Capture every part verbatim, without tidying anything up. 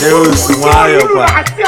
Deus Mario kwa.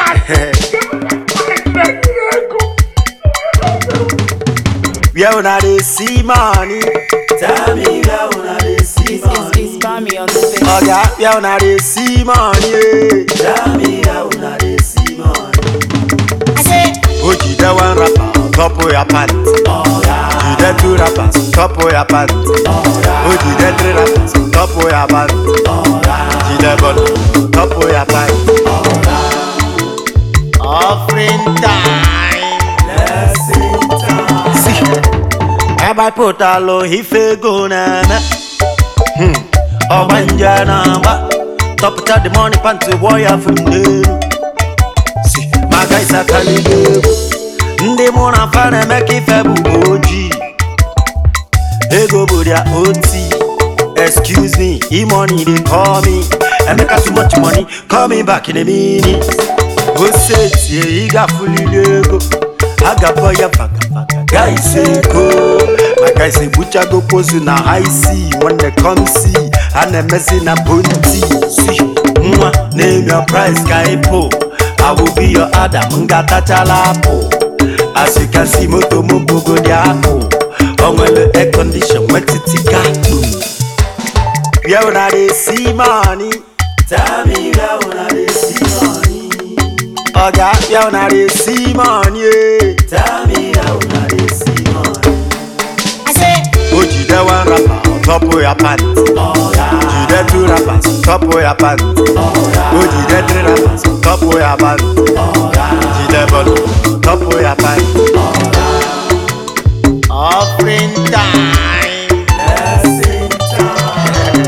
We are not a see money. Tell me we are not a see money. It's Bami on the face. Oh yeah, we are not a see money. Tell me we are not a see money. I say, Oji the one rapper, top of your pants. Oh yeah. Oji the two rappers, top of your pants. Oh yeah. Oji the three rappers, top of your pants. Oh yeah. Oji the bottom, top of your pants. Oh yeah. Offering time. Blessing time. See. Eba potalo hife go na na. Hmm. Obanja na ba. Top of the money pants warrior from there. See, my guys are calling you. Ndi mona fana make febu oji. Ego budia oti. Excuse me, e money they call me. I make too much money, call me back in a minute. Who says ye got fully lego? I got boy a fuck guys say go. My guys say butcha go pose na high see when they come see. And I'm messing a bunty. See, mwah, name your price, guy po. I will be your Adam, ngata chalapo. As you can see, moto mumbo go diapo. On the air condition, wet it gato. We are not a see money. Tell me we are not a see money. Oh yeah, we are not a see money. Tell me we are not a see money. I say, Oji the one rapper, top of your pants. Oh yeah. Oji the two rappers, top of your pants. Oh yeah. Oji the three rappers, top of your pants. Oh yeah. Oji the bottom, top of your pants. Oh yeah. Offering time. Blessing time.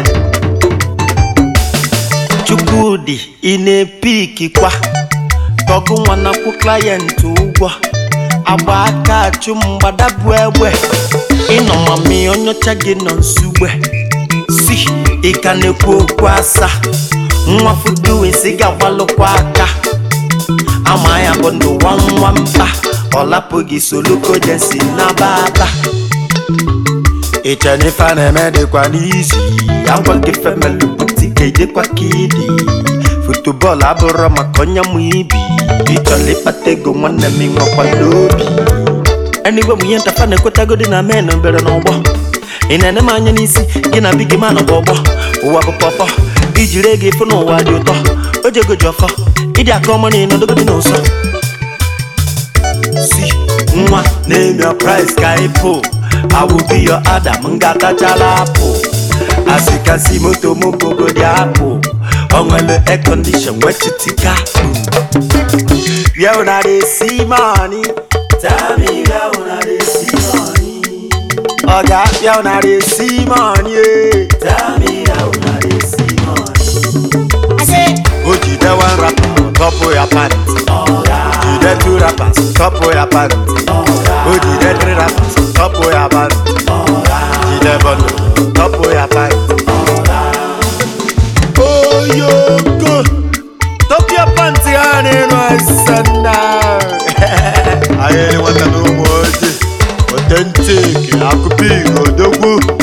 Chukudi in a peaky kwa. Togu wana ku client ugwa. Abaka chumba dabwewe. Ino mami onyo chagi nonsuwe. Si, ikane kukwasa. Mwafudu isiga walo kwaka. Amaya bondo wamwamba. Ola pogi soluko jensi na baba. Ichani fane mede kwa nizi. Angwa kifeme luputi keide kwa kidi. Football aboro makonya mwibi. Ichali patego mwane mingwa kwa lobi. Anyway, we ain't a fan of Kotago na men and better no more. In an man, you see, you know, big man of Bobo, who have a papa. Did you reggae for no while you talk? Oh, you go joffa. Did you come on in on the good no sir? See, mwah, name your price, guy po. I will be your Adam, ngata chalapo. As you can see, moto mumbo go diapo. On the air condition, wet it gato. We are not a see money. Tell me we are not a see money. Oh yeah, we are not a see money. Tell me we are not a see money. I say, Oji the one rapper, top of your pants. Oh yeah. Oji the two rappers, top of your pants. Oh yeah. Oji the three rappers, top of your pants. Oh yeah. Oji the bottom, top of your pants. Oh yeah. Oh yo go, top your pants, honey, no son. I ain't want to know more. Authentic, I could be good.